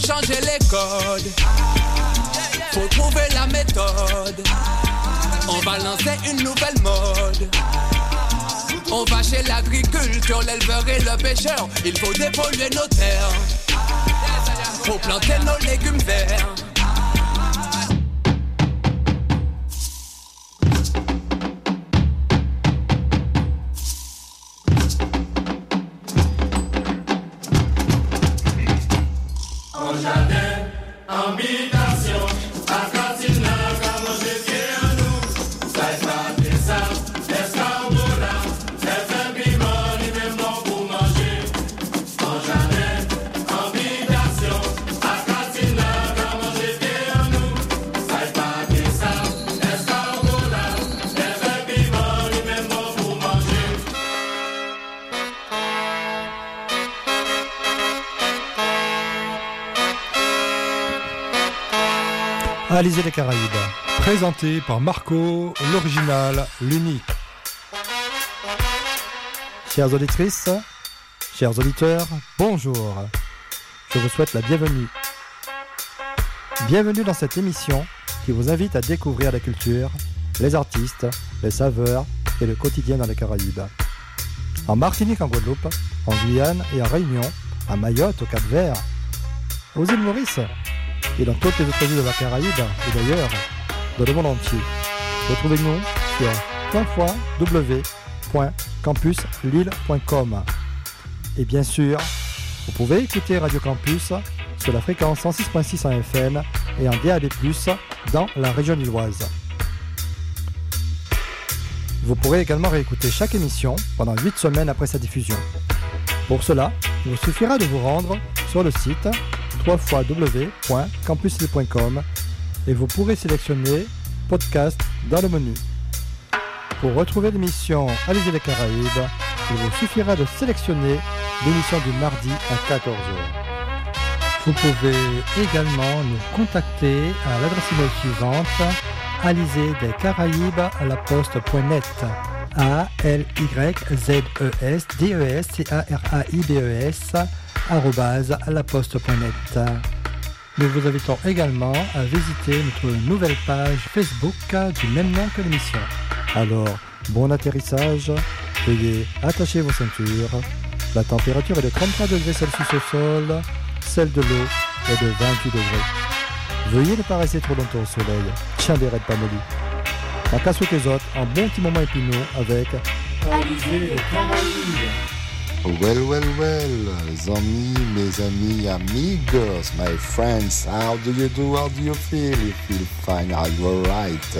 Changer les codes, faut trouver la méthode. On va lancer une nouvelle mode. On va chez l'agriculture, l'éleveur et le pêcheur. Il faut dépolluer nos terres, faut planter nos légumes verts. Habitation, à Catina, comme je viens à nous. Ça est pas des sables, escargots, c'est fait piment, ni même bon pour manger. En jardin, habitation, à Catina, comme je viens à nous. Ça est pas des sables, escargots, c'est fait piment, ni même bon pour manger. Alizé les Caraïbes, présenté par Marco, l'original, l'unique. Chères auditrices, chers auditeurs, bonjour. Je vous souhaite la bienvenue. Bienvenue dans cette émission qui vous invite à découvrir la culture, les artistes, les saveurs et le quotidien dans les Caraïbes. En Martinique, en Guadeloupe, en Guyane et en Réunion, à Mayotte, au Cap-Vert, aux îles Maurice, et dans toutes les autres îles de la Caraïbe et d'ailleurs dans le monde entier. Retrouvez-nous sur www.campuslille.com. Et bien sûr, vous pouvez écouter Radio Campus sur la fréquence 106.6 en FM et en DAB+, dans la région lilloise. Vous pourrez également réécouter chaque émission pendant 8 semaines après sa diffusion. Pour cela, il vous suffira de vous rendre sur le site www.campuslille.com et vous pourrez sélectionner podcast dans le menu. Pour retrouver l'émission Alizé les Caraïbes, il vous suffira de sélectionner l'émission du mardi à 14h. Vous pouvez également nous contacter à l'adresse email suivante alizedescaraïbes@laposte.net @laposte.net. Nous vous invitons également à visiter notre nouvelle page Facebook du même nom que l'émission. Alors, bon atterrissage, veuillez attacher vos ceintures. La température est de 33 degrés Celsius au sol, celle de l'eau est de 28 degrés. Veuillez ne pas rester trop longtemps au soleil, tiens des raids pas molis. La casse aux autres, un bon petit moment épineux avec Alizé les Caraïbes. Well, mes amis, amigos, my friends, how do you do, how do you feel? You feel fine, are you alright?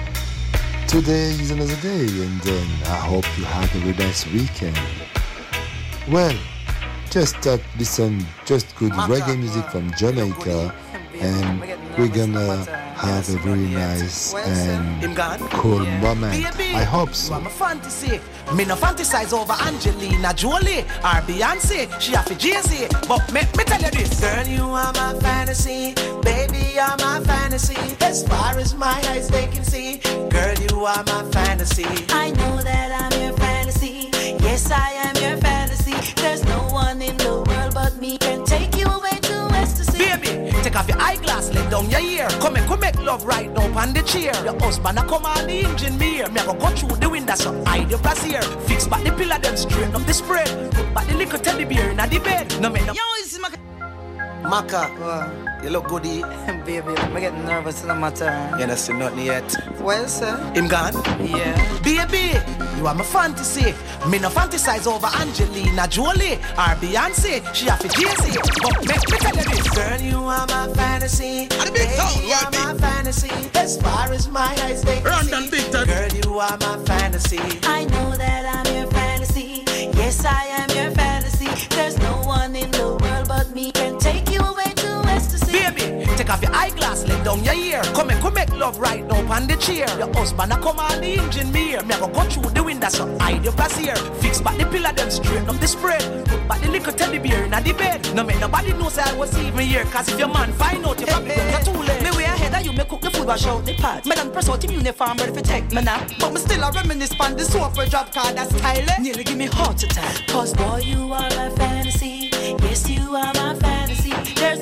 Today is another day, and then I hope you have a really nice weekend. Well, just listen, just good reggae music from Jamaica, and we're gonna have a very nice and cool moment. I hope so. I'm a fantasy. Me no fantasize over Angelina Jolie or Beyonce. She have a Jay-Z, but me tell you this. Girl, you are my fantasy. Baby, you're my fantasy. As far as my eyes they can see. Girl, you are my fantasy. I know that I'm your fantasy. Yes, I am your fantasy. There's no one in the world but me can take you away to ecstasy. Baby, take off your eyeglass, let down your ear. Come make love right now on the chair. Your husband a come on the engine mirror. Me a go through the window so hide your place here. Fix back the pillar, then straighten up the spread. Put back the little teddy bear in the bed. No me no. Yo, it's Maka, you look goody. Baby, I'm getting nervous in my turn. You don't see nothing yet. Well, sir. Him gone? Yeah. Baby, you are my fantasy. Me no fantasize over Angelina Jolie or Beyonce. She have a Jay-Z. But me tell you this. Girl, you are my fantasy. Baby, you are my fantasy. As far as my eyes they can see. Girl, you are my fantasy. I know that I'm your fantasy. Yes, I am your fantasy. There's no one in the world but me can take you away to ecstasy. Baby, take off your eyeglass, let down your ear. Come make love right now on the chair. Your husband a come on the engine mirror. Me a go through the window so hide your place here. Fix back the pillar, then straighten up the spread. Put back the little teddy bear in the bed. No make nobody know say I was even here. Cause if your man find out, you probably you're too late. Me way ahead of you, me cook the food, wash out the pot. Me done press out the uniform, ready for take me now. But me still a reminisce on the soap for drop card, that style. Nearly give me heart attack. Cause boy, you are my fantasy. Yes, you are my fantasy. There's no one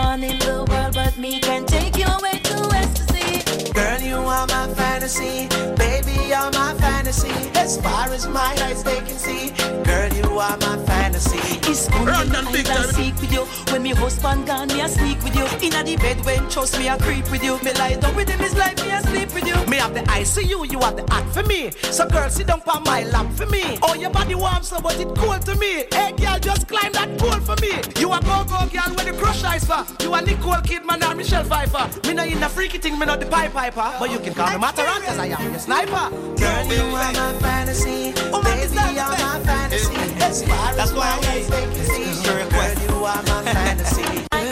one in the world but me can take you away to ecstasy. Girl, you are my fantasy. Baby, you're my fantasy. As far as my eyes they can see. Girl, you are my fantasy. It's only I seek with you. When me husband gone, me a sneak with you. Inna the bed when trust me, I creep with you. Me lie down with him, his life, me a sleep with you. Me have the eyes for you, you have the act for me. So girl, sit down on my lap for me. Oh, your body warm so, but it cold to me. Hey girl, just climb that pole for me. You a go-go girl with the crush eyes for. You a Nicole Kidman or Michelle Pfeiffer. Me no in the freaky thing, me not the pipe piper. But you can call me Mataran, cause I am your sniper. Girl, you are my fantasy. Baby, you're my fantasy. As far as my eyes they can see. Girl, you are my fantasy.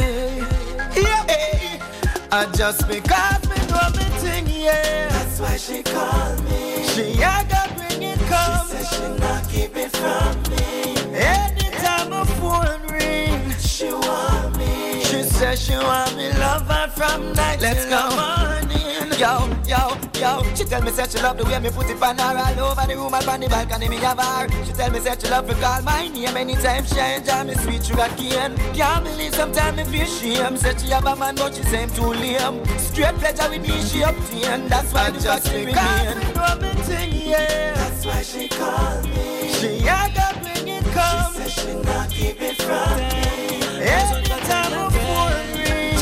Just because me know me thing, yeah. That's why she called me. She a go bring it come. She said she not keep it from me. Anytime my phone ring, she want me. She says she want me love her from night till the morning. Yo, yo, yo. She tell me say she love the way me put it on her all over the room, all on the balcony me have her. She tell me say she love to call my name anytime she enjoy me sweet sugar cane. Can't believe sometimes me feel shame. Said she have a man but she say him too lame. Straight pleasure with me she obtain. That's why the just remain. Yeah. That's why she called me. She a go bring it come. She said she not keep it from me. Anytime my phone ring,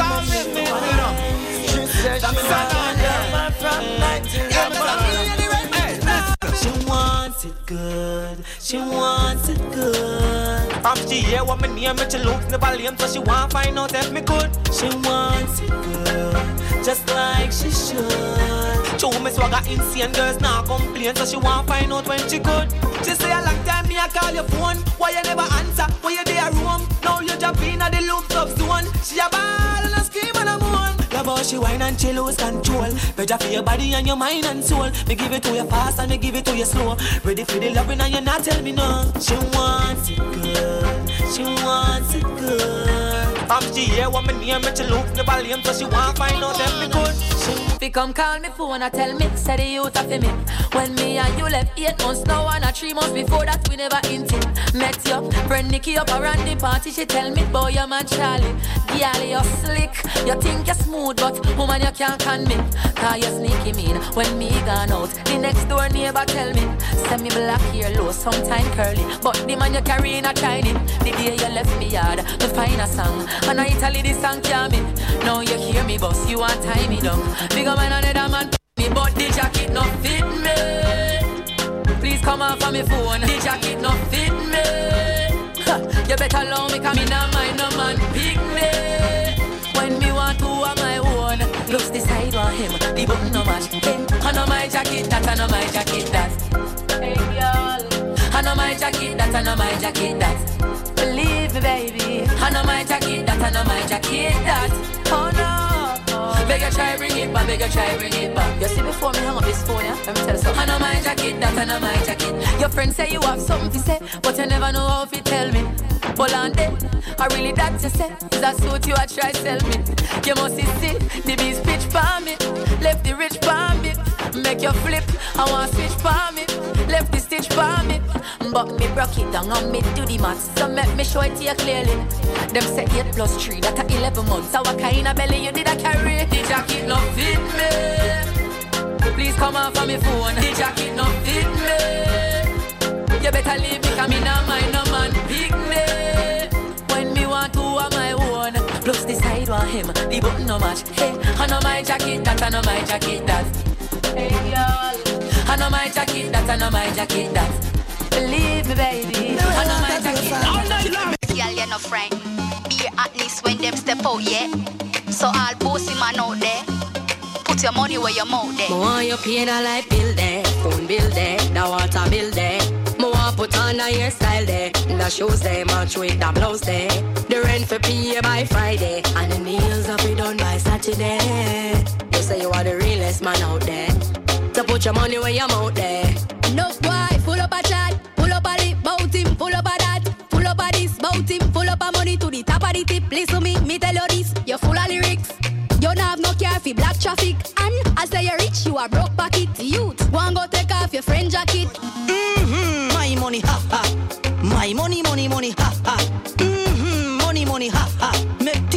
she said she want me love her from night till the morning. She wants it good. She wants it good. She hear what me name, but she looks never lame, so she want find out if me good. She wants it good, just like she should. Show me swagger insane, girls now complain, so she want find out when she good. She say a long time me I call your phone, why you never answer? Why you there room? Now you jump in at the looks up zone. She a ball and a scream and a moan. Love how she whine and she lose control. Better for your body and your mind and soul. Me give it to you fast and me give it to you slow. Ready for the loving and you not tell me no. She wants it good. She wants it good. She hear what me name, but she looks never lame, so she want find out if me good. Fi come call me phone and tell me, say the youth of me. When me and you left 8 months now and 3 months before that we never intim. Met you, friend Nikki up around the party, she tell me, boy you man Charlie. Girl you slick, you think you smooth but woman you can't con me. Cause you sneaky mean when me gone out. The next door neighbor tell me, send me black hair low, sometime curly. But the man you carry in a tiny. The day you left me yard, to find a song. And I Italy this song can't me. Now you hear me boss, you want tie me down. Bigger man another man me, but the jacket no fit me. Please come off of my phone, the jacket no fit me. You better allow me, cause me not mind no man pick me. When me want to on my own, looks the side on him, the button no match. Hey, I know my jacket, that I know my jacket, that. Hey girl, I know my jacket, that I know my jacket, that. Believe me, baby. I know my jacket, that I know my jacket, that. Oh no. Beg you try bring it back, beg you try bring it back. You see before me hang up this phone, yeah? Let me tell you something. I know my jacket, that I know my jacket. Your friends say you have something to say, but you never know how to tell me. Well on day, I really that you say. Is that suit you a try sell me? You must see the beast pitch for me. Left the rich for me. Make you flip, I want switch for me. Left the stitch for me. But me broke it down and me do the maths. So make me show it to you clearly. Them say 8 plus 3, that a 11 months. So what kind of belly you did a carry? The jacket no fit me. Please come off of me phone. The jacket no fit me. You better leave me, cause me not mind no man pick me. When me want to on my own. Plus the side want him, the button no match. Hey, I know my jacket, that I know my jacket, that. Hey girl, I know my jacket, that I know my jacket, that. Believe me, baby. I know my jacket. All night long. Girl, you're no friend. Be at least when them step out, yeah. So all bossy man out there. Put your money where your mouth there. I want you pay the light bill there, phone bill there, the water bill there. I want put on the hairstyle there, the shoes there, match with the blouse there. The rent for pay by Friday, and the nails up it done by Saturday. You say you are the realest man out there. So put your money where your mouth there. No boy, full up a chat, full up a lip, bout him, full up a that, full up a this, bout him, full up a money to the top of the tip. Listen to me tell you this, you're full of lyrics. You don't have no care for black traffic. And I say you're rich, you are broke pocket. Youth, go and go take off your friend jacket. My money, ha ha. My money, money, money, ha ha. Money, money, ha ha. Make teacher laugh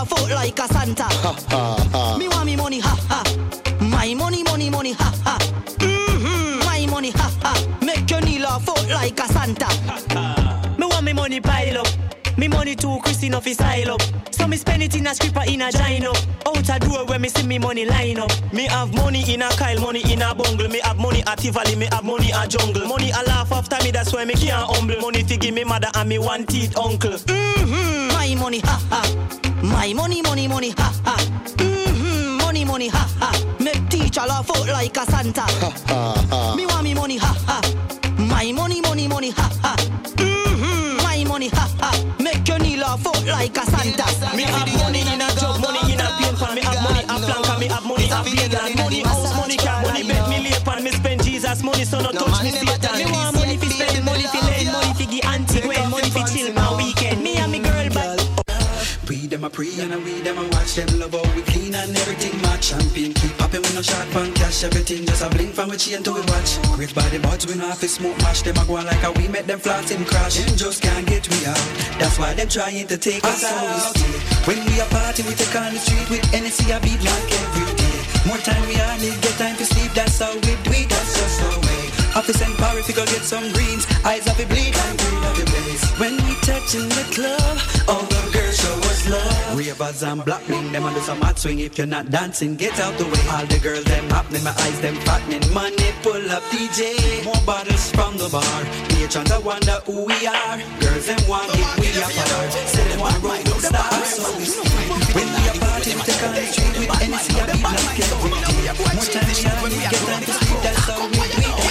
foot like a Santa. Ha ha ha. Me want me money, ha ha. My money, money, money, ha ha. My money, ha ha. Make your kneel off foot like a Santa. Ha ha. Me want me money pile up. Me money too Christy enough is style up. So me spend it in a scripper in a gino. Out a door where me see me money line up. Me have money in a Kyle, money in a bungle. Me have money at Tivoli, me have money at jungle. Money a laugh after me, that's why me can't humble. Money to give me mother and me one teeth uncle. My money, ha ha. My money, money, money, ha ha. Money, money, ha ha. Make teacher laugh out like a Santa. Ha ha ha. Me want me money, ha ha. My money, money, money, ha ha. My money, ha ha. Make your kneel off out like a Santa. Me have money in a jug, money in a paper. Me have money a plank, me have money a plane. Money house, money car, money bed, me lay pan. Me spend Jesus money, so no touch me Satan. Me want money fi spend, money fi lend, money fi give auntie Gwen, money fi chill my weekend. Me and me girl back. We them a pray and we them a watch them love how we clean and everything match. Champagne keep popping with no shot pan cash. Everything just a blink from we chain to we watch. Great body buds we know if it's smoke mash. Them a go on like a we met them flats in crash. Them just can't get we out. That's why them trying to take us out. When we a party we take on the street with NSC a beat like every day. More time we all need get time to sleep. That's how we do it. That's just the way. Office and power if you go get some greens. Eyes of it bleed and breathe of the blaze. When we touch in the club, all the girls show us love. Ravers and black bling, them under some hot swing. If you're not dancing, get out the way. All the girls them happening, my eyes them fattening. Money pull up DJ, more bottles from the bar. Patrons I wonder who we are. Girls them want it, we apart. Say them want roll no stars. So we when we a party, we take on the street with NSC a beat like every day. More time we have, we get time to sleep. That's how we do it.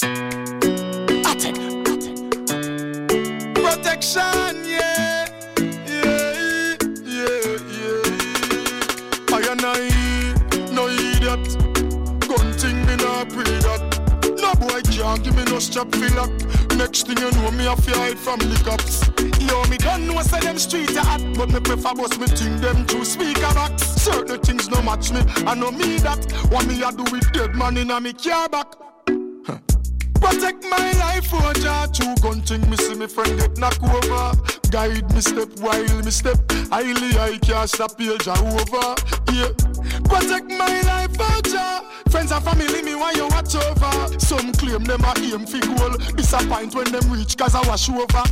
Protection, yeah, yeah, yeah, yeah. I and I, no idiot. Gun thing me nah pre that. No boy can't give me no strap fill up. Next thing you know me a fi hide from the cops. Yo, me don't know say them streets are hot, but me prefer bust me think them through speaker box. Certain things no match me, I know me that. What me a do with dead man in a me car back. Protect my life, oh Jah. True gun thing, me see me friend get knock over. Guide me step while me step. Highly I can't stop here, Jah over. Yeah. Protect my life, oh Jah. Friends and family, me why you watch over. Some claim them a aim fi goal. Disappoint when them reach, cause I wash over.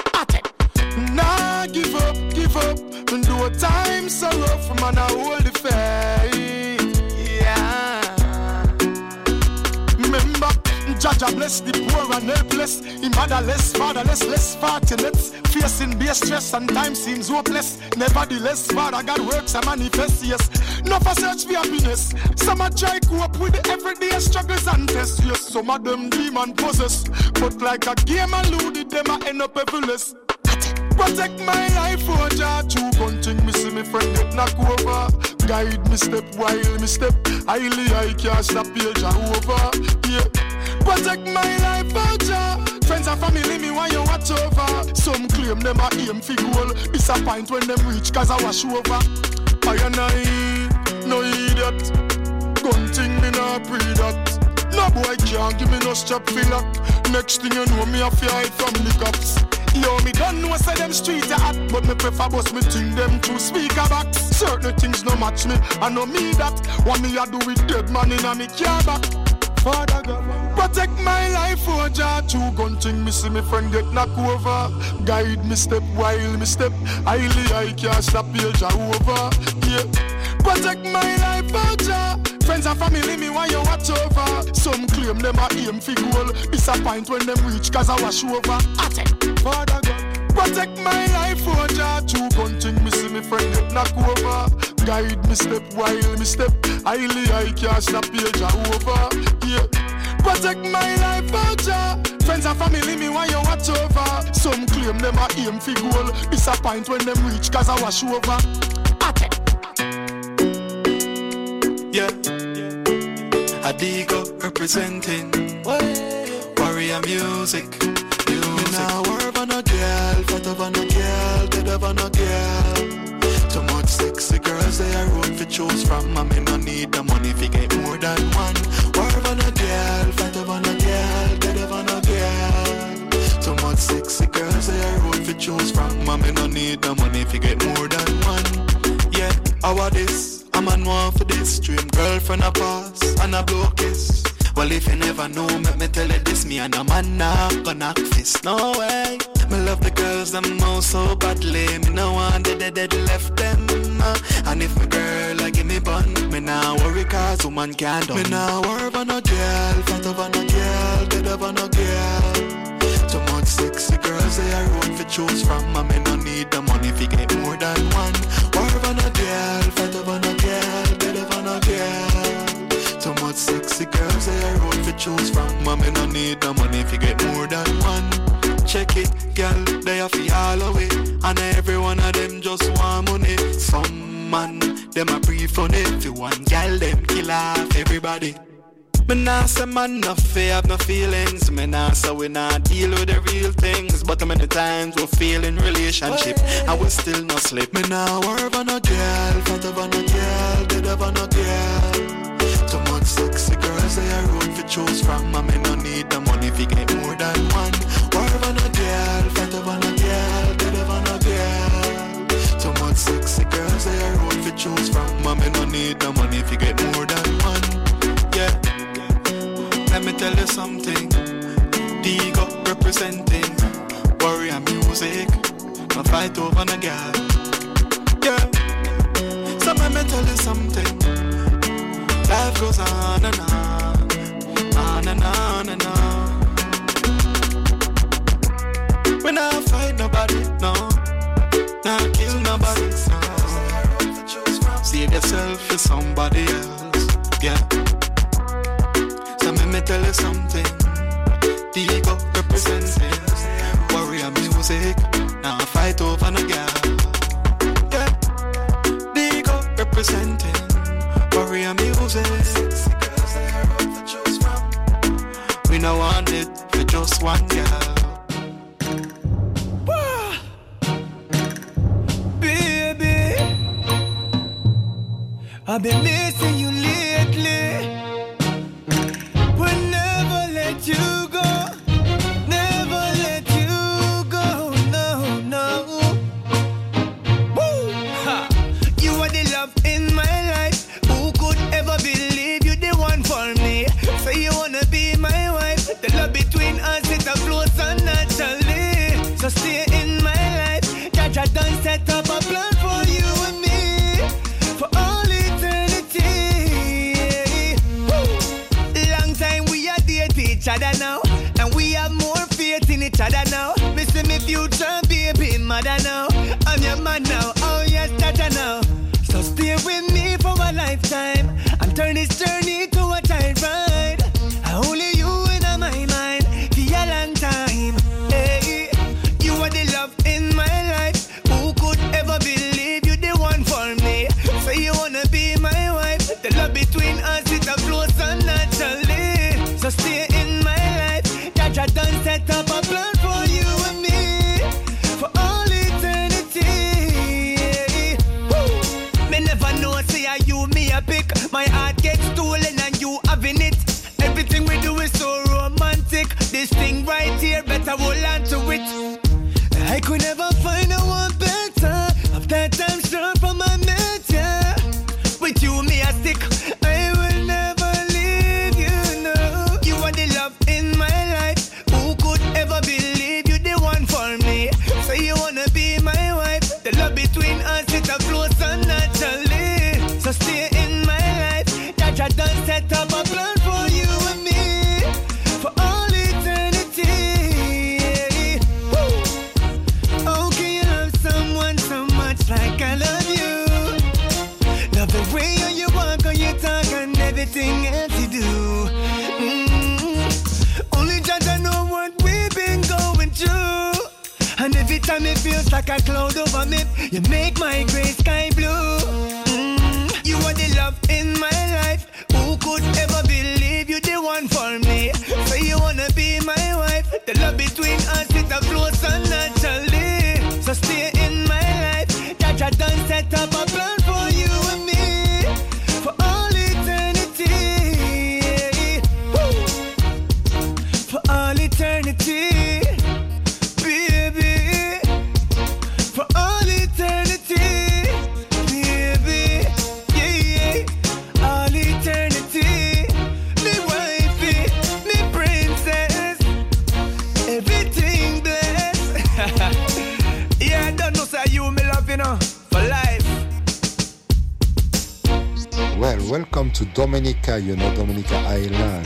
Nah, give up, give up. When do a time so rough, man, I hold the faith. Yeah. Remember, Jaja bless the poor and helpless. Him motherless, fatherless, less fortunate. Facing base stress and time seems hopeless. Nevertheless, Father God works and manifests, yes. No for search for happiness. Some a try cope with the everyday struggles and tests, yes. Some of them demon possess. But like a game alluded, them a end up everless. Protect my life, oh Jah. True gun thing, me see me friend get knock over. Guide me step while me step. Highly I can't stop here, Jah over. Yeah. Protect my life, oh Jah. Friends and family, me why you watch over. Some claim them a aim fi goal. Disappoint when them reach, cause I wash over. I and I, no idiot. Gun thing, me nah pre that. No boy can't give me no strap fi lock. Next thing you know, me a fi hide from the cops. Yo, me don't know say them streets are hot, but me prefer bust me think them through speaker box. Certain things no match me, I know me that. What me a do with dead man in a me car back. Father God, protect my life, oh Jah. True gun thing, me see me friend get knock over. Guide me step while me step. Highly I can't stop here, Jah over. Yeah. Protect my life, oh Jah. Friends and family, me why you watch over. Some claim them a aim fi goal. Disappoint when them reach, cause I wash over. Father God, protect my life, oh Jah. True gun thing, me see me friend get knock over. Guide me step while me step. Highly I can't stop here, Jah over. Yeah. Protect my life, oh Jah. Friends and family, me why you watch over. Some claim them a aim fi goal. Disappoint when them reach, cause I wash over. Yeah, Adigo representing Warrior music. Me now work on a girl, fat up on a girl, dead up on a girl. Too much sexy girls they are road to choose from. I mean, no need the money if you get more than one. Work on a girl, fat up on a girl, dead up on a girl. Too much sexy girls they are road to choose from. I mean, no need the money if you get more than one. How this? I'm a one for this. Dream girlfriend a pass and a blow kiss. Well, if you never know, let me tell you this. Me and a man not gonna fist. No way. Me love the girls, them know so badly. Me no want the dead left them. And if my girl, give me bun, me nah worry cause woman can't done. Me nah worry about no girl, fat over no girl, dead over no girl. Too much sexy girls, they are road for choose from. And me no need the money if you get more than one. Worry about no girl, fat over no girl, dead over no girl. Too much sexy girls, they are road for choose from. And me no need the money if you get more than one. Check it, girl, they are for all away. And every one of them just want money. Some man, them a pre-funny. If you want girl, them kill off everybody. Me nah say man no fear, have no feelings. Me nah say we not deal with the real things. But many times we feel in relationship and we still not sleep. Me nah worry about no girl, fat over no girl, dead over no girl. Too much sexy girls, they are road for choose from. And me no need the money if you get more than one. Worry about no girl, fat over no girl, dead over no girl. Too much sexy girls, they are road for choose from. And me no need the money if you get more than one. Yeah. Let me tell you something. Digo representing warrior music. No fight over no girl. Yeah. So let me tell you something. Life goes on and on. On and on and on. We not fight nobody, no. Not kill nobody, no. Save yourself for somebody else. Yeah. So let me tell you something. Digo representing warrior music. Now fight over no girl. Yeah. Digo representing warrior music. We no want it for just one girl. Baby, I've been missing you lately. We'll never let you go. Never let you go. No, no. Woo! Ha. You are the love in my life. Who could ever believe you the one for me? Say you wanna be my wife. The love between us, it flows unnaturally. So stay in my life. Jaja done set up a plan for you and me. For all eternity. Woo. Long time we are date each other now. And we have more faith in each other now. Me see me future baby mother now. I'm your man now. Oh yes, Jaja now. So stay with me for a lifetime and turn this journey to a child ride. Only you in my mind for a long time. Hey, you are the love in my life. Who could ever believe you the one for me? Say you wanna be my wife. The love between us, it flows unnaturally. So stay in my life. Jaja done set up a plan for you and me. For all eternity. Me never know, say I you me a pick. My heart gets stolen and you having it. Everything we do is so romantic. This thing right here, better hold on to it. I could never find a one better. Of that I'm sure from my mate, yeah. With you, me a stick. I will never leave you, no. You are the love in my life. Who could ever believe you the one for me? Say you wanna be my wife. The love between us, it flows unnaturally. So stay in my life. Jaja done set up a plan for you and me. For all eternity. Woo. Oh, can you love someone so much like I love you? Love the way you walk or you talk and everything else you do. Only Jaja know what we've been going through. And every time it feels like a cloud over me, you make my gray sky blue. You are the love in my life. Who could ever believe you the one for me? Say you wanna be my wife. The love between us, it flows unnaturally. So stay in my life. Jaja done set up a plan for you and me. For all eternity. Woo. For all eternity. Baby. For all eternity. Baby. Well, welcome to Dominica, you know Dominica Island.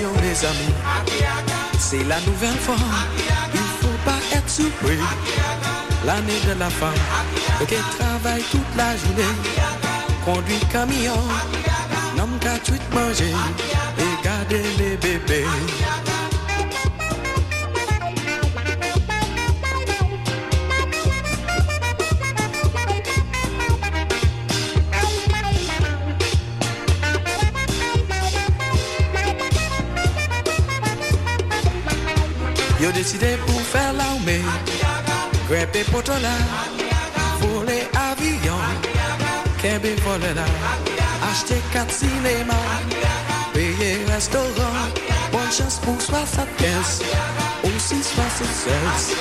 Attention mes amis, c'est la nouvelle forme. Il faut pas être surpris. L'année de la femme qui travaille toute la journée, conduit camion, n'homme qu'à tout manger et garder les bébés. Yo décidé pour faire l'armée, grimper potola, voler avion, qu'un voler là, acheter 4 cinémas, payer restaurant, bonne chance pour 75, aussi 76.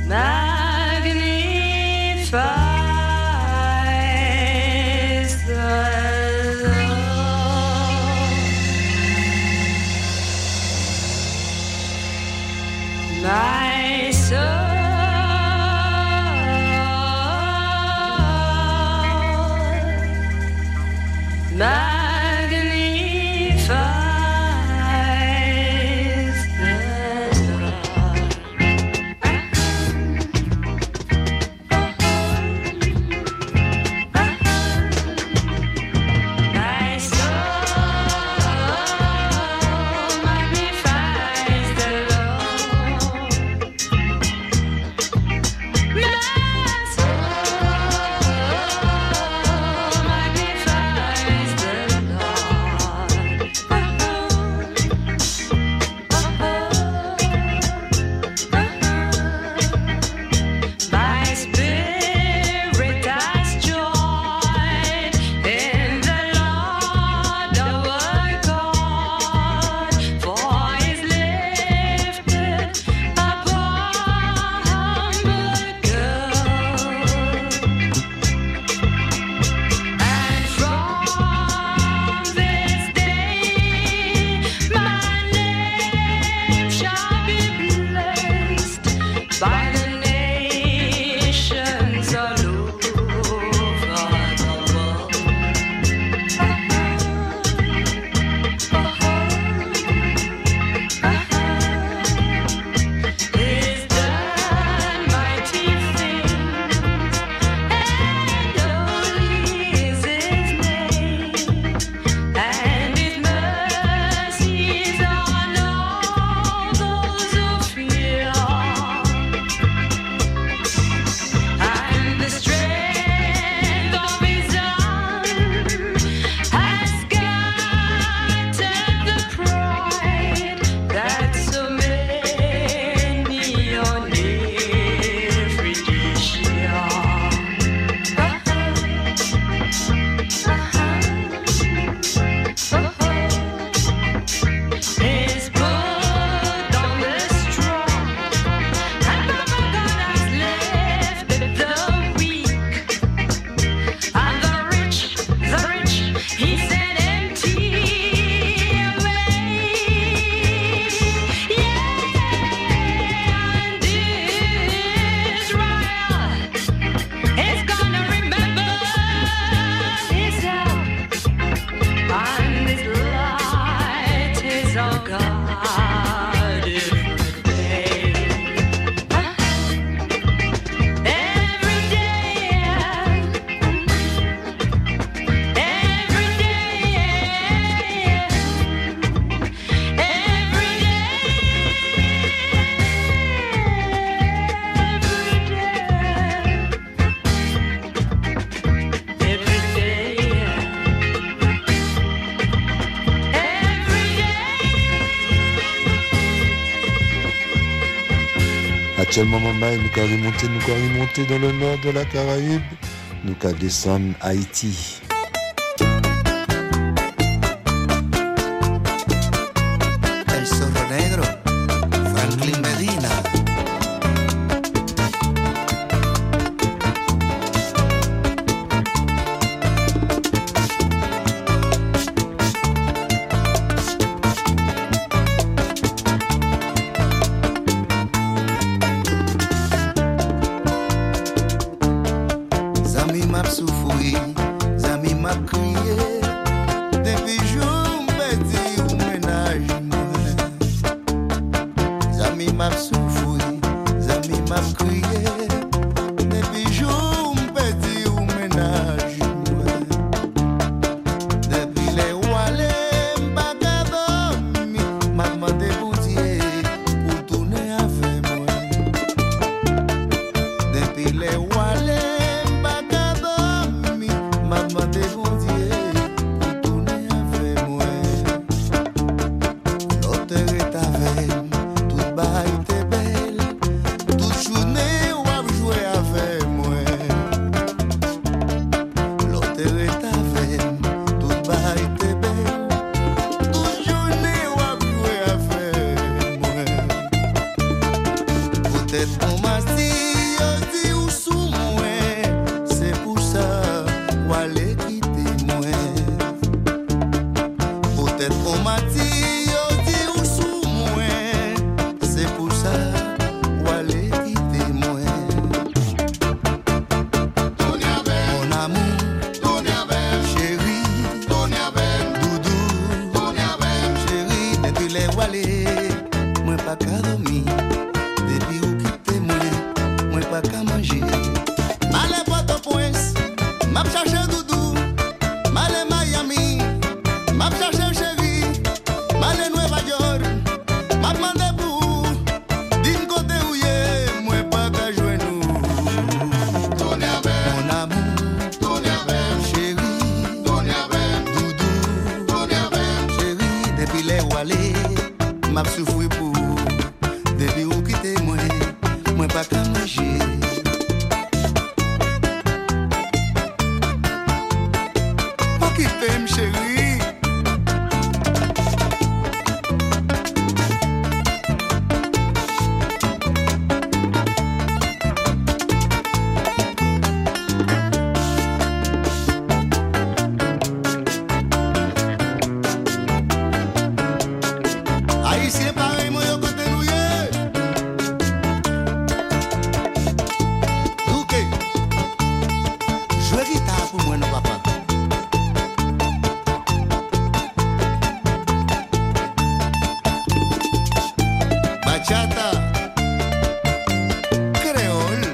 Actuellement, nous allons monter dans le nord de la Caraïbe, nous allons descendre Haïti. El Zorro Negro, Franklin Medina. Zami map soufoui, zami map kriye, depi jou mpeti ou menaj mwen. Zami map soufoui, zami map kriye, depi jou mpeti ou menaj mwen. Depi le wale mbaka domi, map mande boutiye pou toune ave mwen. Depi le wale Maman de bon Dieu, pour tourner avec moi. L'autre est avec, toute baille était belle, toute journée ou a joué avec moi. L'autre est avec, toute baille était belle, toute journée ou a joué avec moi. Peut-être on m'a dit. qu'à manger. M'allez Port-au-Prince, m'a cherché doudou. M'allez Miami, m'a cherché chéri. M'allez Nueva York, m'a demandé pour. D'une côté où yé, moi pas qu'à jouer nous. Tournez avec mon amour, tournez avec chéri, tournez avec doudou, tournez avec chéri. Depuis les Wallis, m'a souffri pour. Depuis où quitter moi, moi pas qu'à manger. Occupez-moi chéri. Haïtien pareil moi yo côté nous yé. Ok. Jouer guitare pour moi non papa. Bachata. Creole.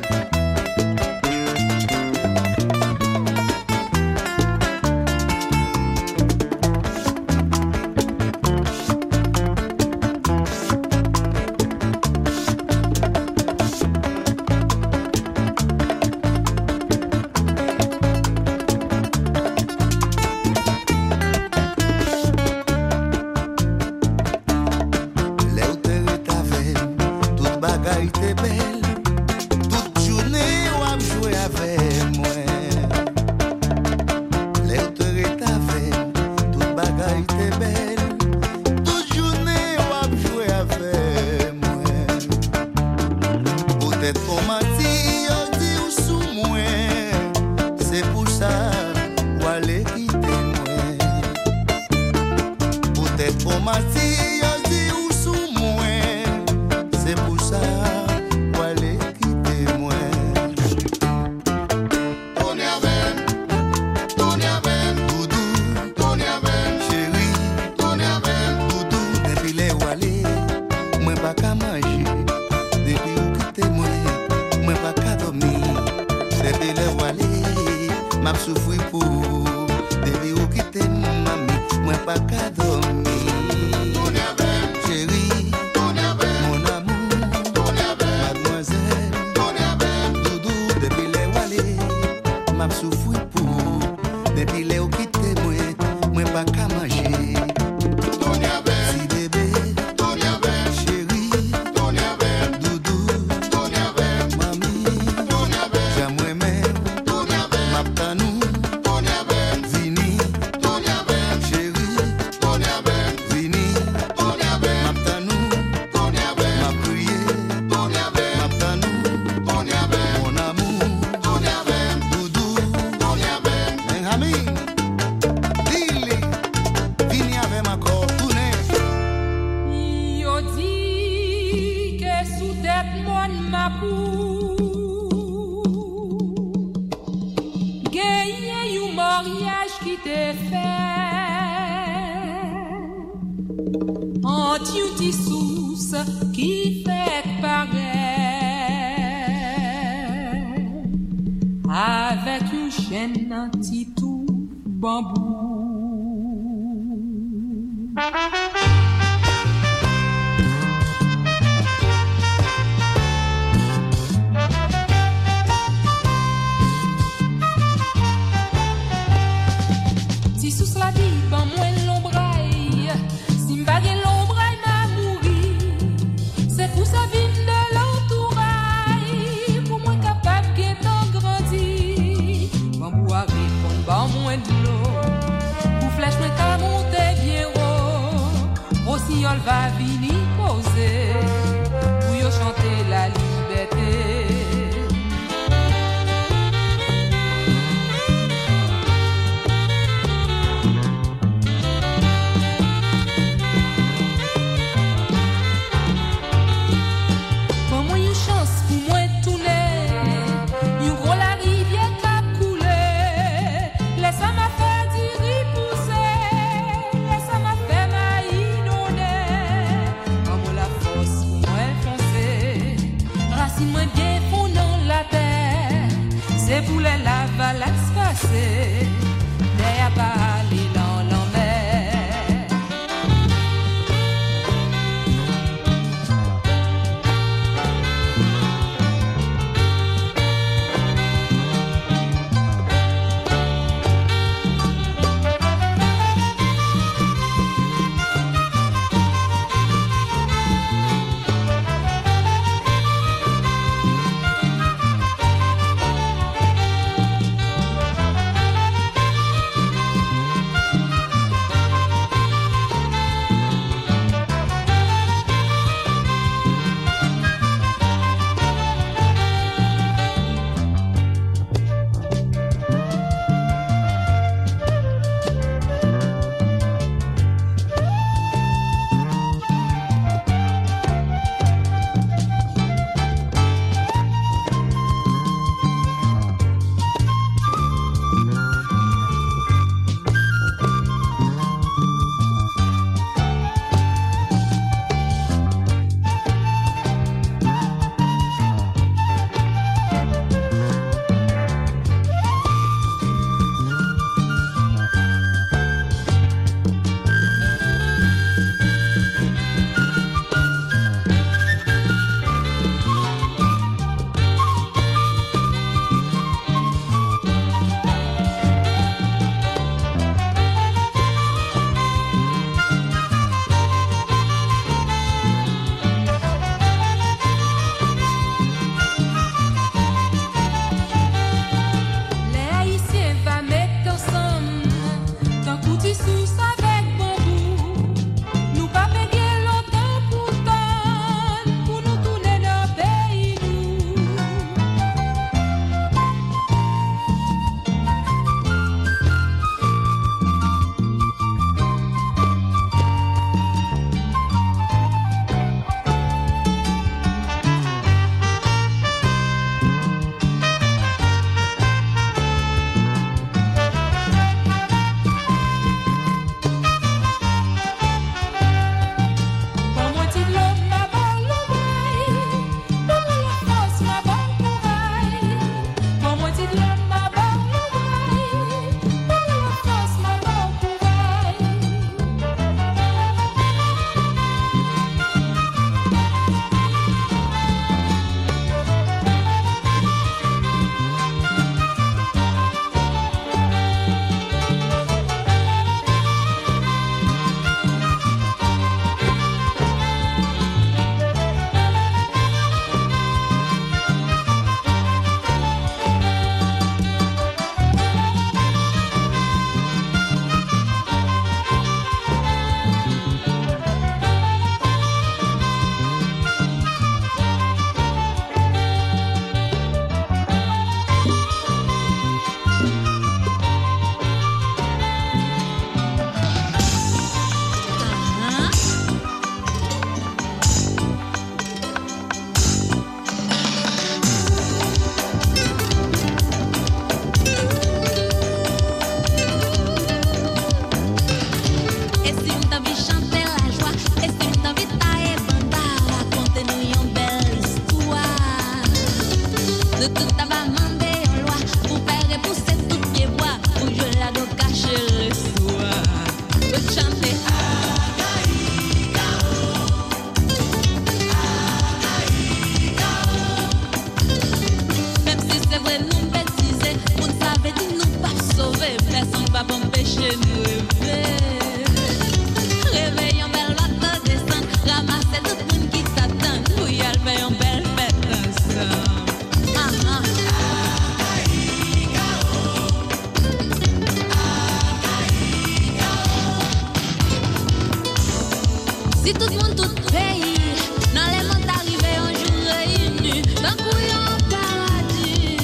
Les hôtels t'avaient, toute bagaille t'est belle. Toute journée ou à jouer avec moi. Les hôtels t'avaient, toute bagaille t'est belle. Toute journée ou à jouer avec moi. Peut-être qu'on m'a dit, on dit ou sous moi. C'est pour ça ou aller quitter moi. Peut-être qu'on m'a dit, on dit ou sous moi. C'est pour ça ou aller quitter moi. Tournez avec, doudou, tournez avec, chéri, tournez avec, doudou. Depuis les Wallis, moi pas qu'à manger. Depuis où quitter moi, moi pas qu'à dormir. Depuis les Wallis, m'a souffri pour. Depuis où quitter mamie, moi pas qu'à dormir. Tournez avec, chéri, tournez avec, mon amour, tournez avec, mademoiselle, tournez avec, doudou. Depuis les Wallis, m'a souffri pour. Depuis les où quitter moi, moi pas qu'à manger. Tournez avec, si bébé, tournez avec, chéri, tournez avec, doudou, tournez avec, mamie, tournez avec, j'aimerais même, tournez avec, ma tanou, tournez avec, vini, tournez avec, chéri, tournez avec, vini, tournez avec, ma tanou, tournez avec, ma prière, tournez avec, ma tanou, tournez avec, mon amour, tournez avec, doudou, tournez avec, Benjamin, Lily, vini avec ma corps, tournez. Yo dit que sous tête mon ma pou gagné un mariage qui t'est fait entre une petite sauce qui fait pareil avec une chaîne un petit tout bambou. Si sous la vie, ban moi l'ombraille. Si m'bague l'ombraille m'a mouri. C'est pour sa vie de l'entouraille. Pour moi capable qu'étant grandi. Bambou a répondre, ban moi de l'eau. Pour flèche moi qu'à monter bien haut. Rossignol va venir poser. Pour yo chanter la liberté. C'est pour les lavales passer, mais à pas aller dans l'enfer. Si tout le monde, tout pays, dans les mondes arrivés un jour réunis, d'un couillon paradis,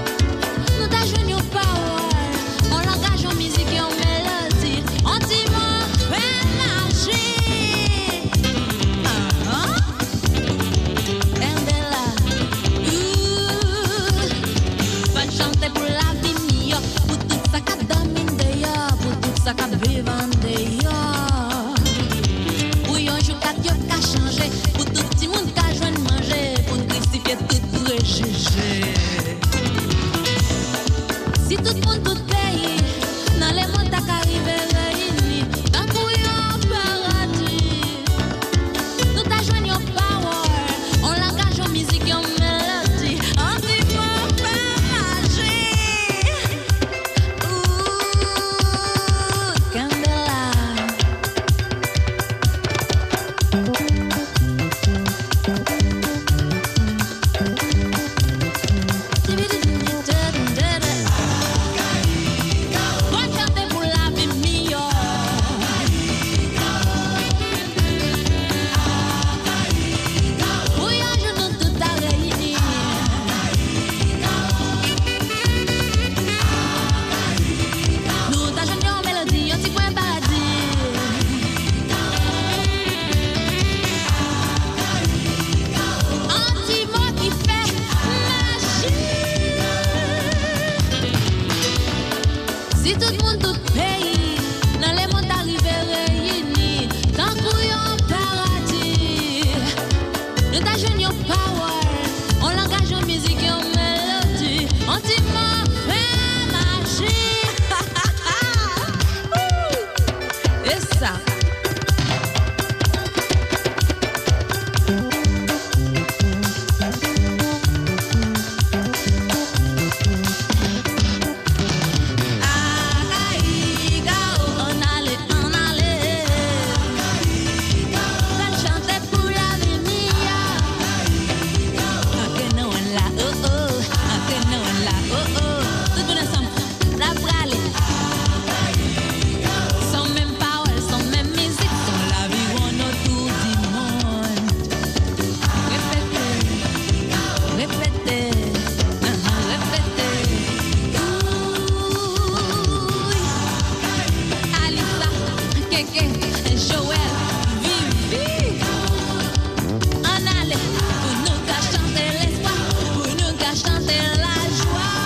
nous t'ajoignons paroles, on langage en musique et en mélodie, on t'imment énergie. Embella, bonne chanter pour la vie meilleure, pour tout ça qu'a domine d'ailleurs, pour tout ça qu'a vivant d'ailleurs. Yo ka changé, pour tout petit monde ka joindre manger, pour nous crucifier tout préjugé. Si tout le monde, tout pays, dans les mondes t'as qu'arrivé réunis, dans pour yon paradis. Nous t'a joint yon power, on langage en musique, yon mélodie. On dit mon père magie. Ouh, Candela. Bonne chante pour la vie meilleure. Pour y un jour nous tout à réunir. Nous t'a joué en mélodie, un petit coin paradis. Un petit mot qui fait magie. Si tout le monde, tout pays, dans les mondes arrivés réunis, dans couillon paradis, nous t'a joué yon power, on langage en musique, en mélodie, on dit ma fait magie. Et ça. On allait. Faites chanter pour l'avenir. Ok, non, là, oh oh. Ok, non, là, oh oh. Tout le monde ensemble, la brale. Sans même parole, sans même musique, sans la vie, on autour du monde. Répétez, répétez, répétez. Alissa, Kéké, Joël, Vivi. On allait pour nous qu'à chanter l'espoir, pour nous qu'à chanter la joie.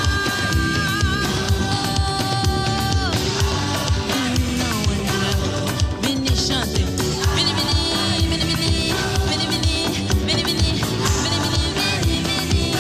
Non, vini chanter, vini, vini, vini, vini, vini, vini, vini, vini, vini, vini, vini, vini.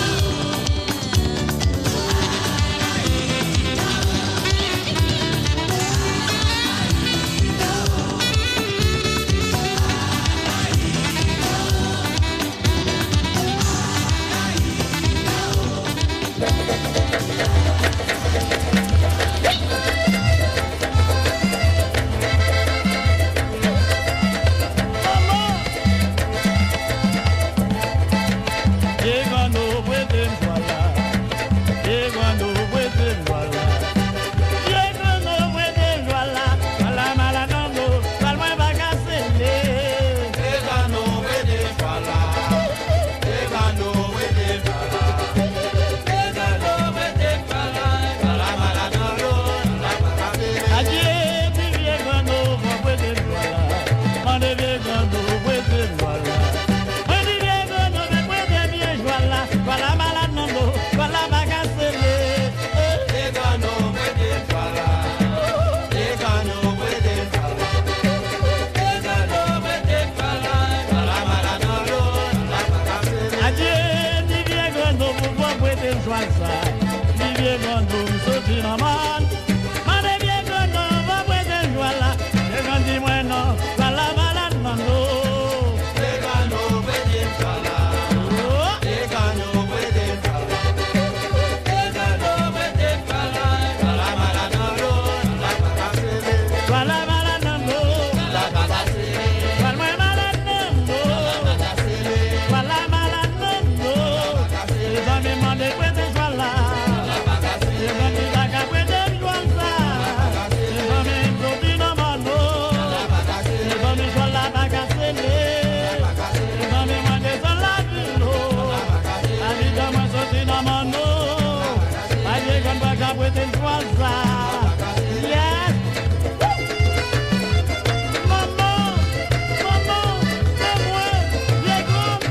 Llegando pueden volar, llegando pueden volar, llegando pueden volar, para malanando, para más vacaciones. Llegando pueden volar, llegando pueden volar, llegando pueden volar, para malanando, para vacaciones. Allí llegando pueden volar, mande llegando pueden volar. Voilà malanando, voilà vacaciones. Llegando pueden volar, llegando pueden volar, llegando pueden volar, para malanando, para vacaciones. Allí ni llegando por pueden suazar, ni llegando soy mamán, mane llegando va pueden volar, llegando bueno, voilà malanando, llegando pueden volar. Yes. Maman, c'est moi, les grands.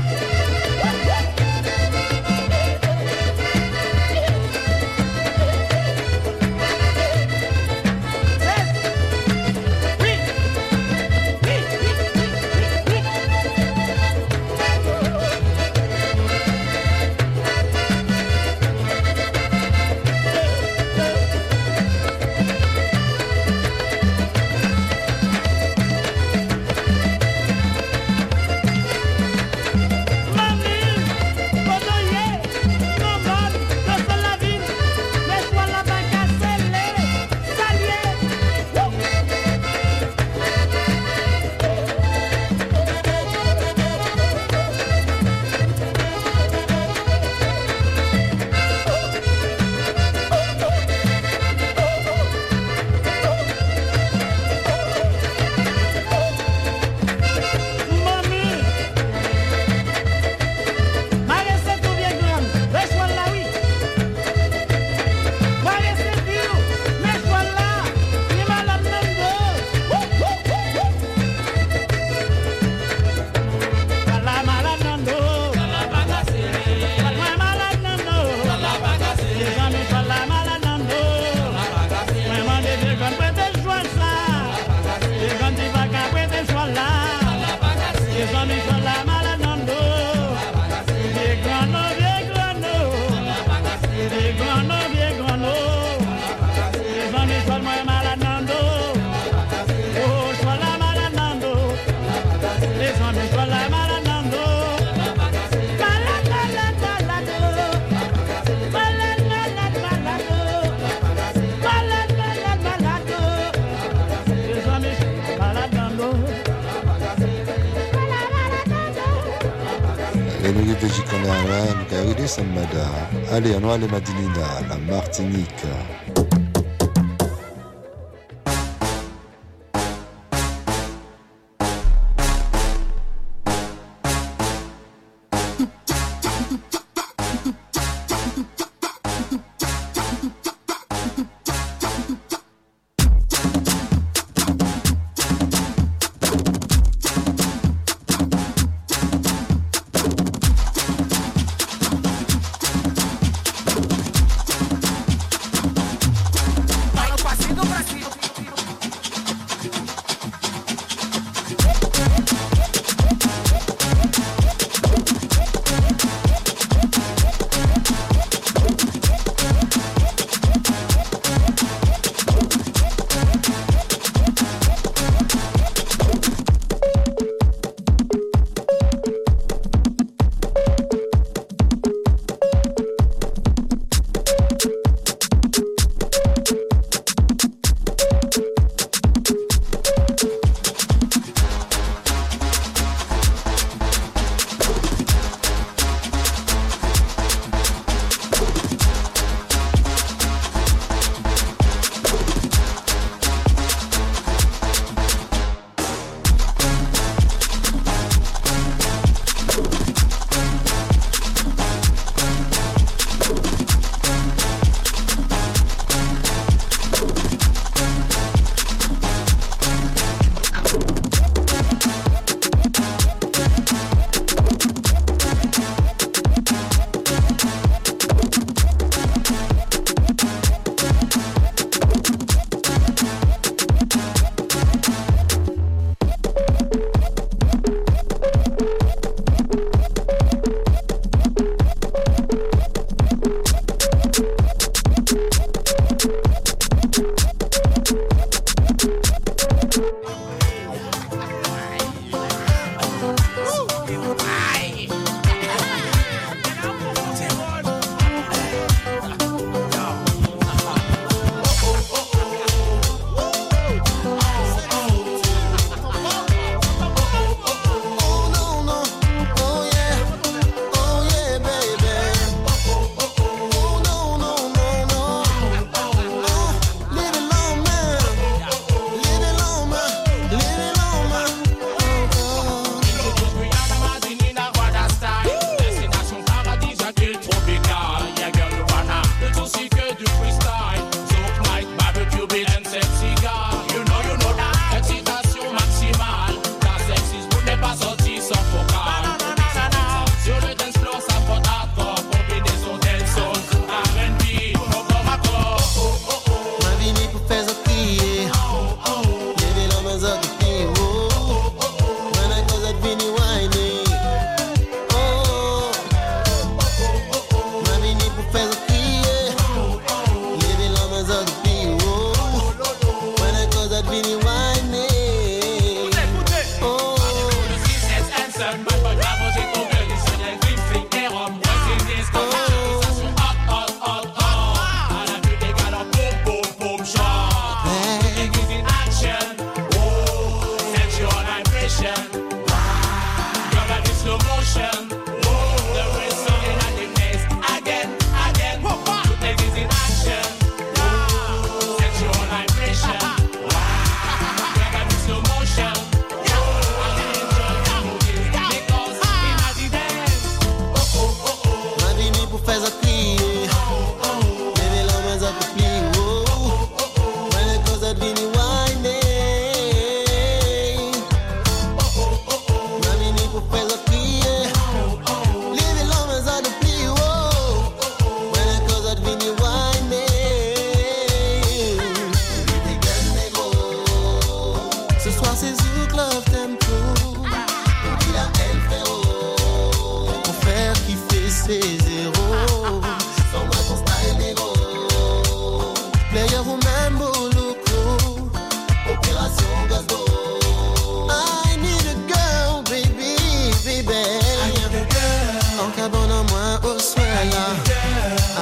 j'y connais rien, regardez ça m'ada. Allez, on va aller Madinina, la Martinique.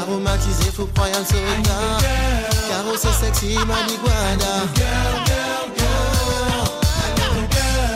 Aromatisé, fou croyant soda. Carrossé sexy, maniguada.